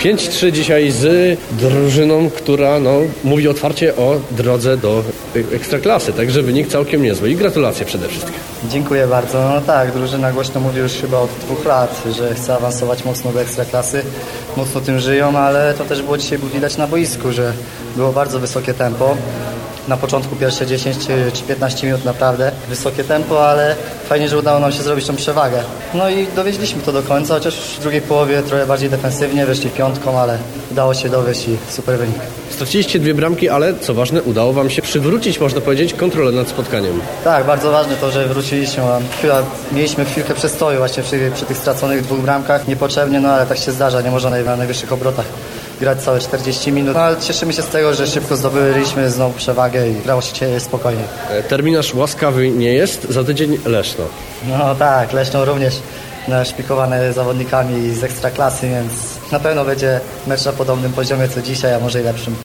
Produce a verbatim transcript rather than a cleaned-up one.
pięć trzy dzisiaj z drużyną, która no, mówi otwarcie o drodze do Ekstraklasy, także wynik całkiem niezły i gratulacje przede wszystkim. Dziękuję bardzo. No tak, drużyna głośno mówi już chyba od dwóch lat, że chce awansować mocno do Ekstraklasy, mocno tym żyją, ale to też było dzisiaj widać na boisku, że było bardzo wysokie tempo. Na początku pierwsze dziesięć czy piętnaście minut naprawdę wysokie tempo, ale fajnie, że udało nam się zrobić tą przewagę. No i dowieźliśmy to do końca, chociaż w drugiej połowie trochę bardziej defensywnie, weszli piątką, ale udało się dowieźć i super wynik. Straciliście dwie bramki, ale co ważne, udało wam się przywrócić, można powiedzieć, kontrolę nad spotkaniem. Tak, bardzo ważne to, że wróciliśmy. Chwila, mieliśmy chwilkę przestoju właśnie przy, przy tych straconych dwóch bramkach. Niepotrzebnie, no ale tak się zdarza, nie można na najwyższych obrotach grać całe czterdzieści minut, no, ale cieszymy się z tego, że szybko zdobyliśmy znowu przewagę i grało się spokojnie. Terminarz łaskawy nie jest, za tydzień Leszno. No tak, Leszno również naszpikowane zawodnikami z Ekstraklasy, więc na pewno będzie mecz na podobnym poziomie co dzisiaj, a może i lepszym.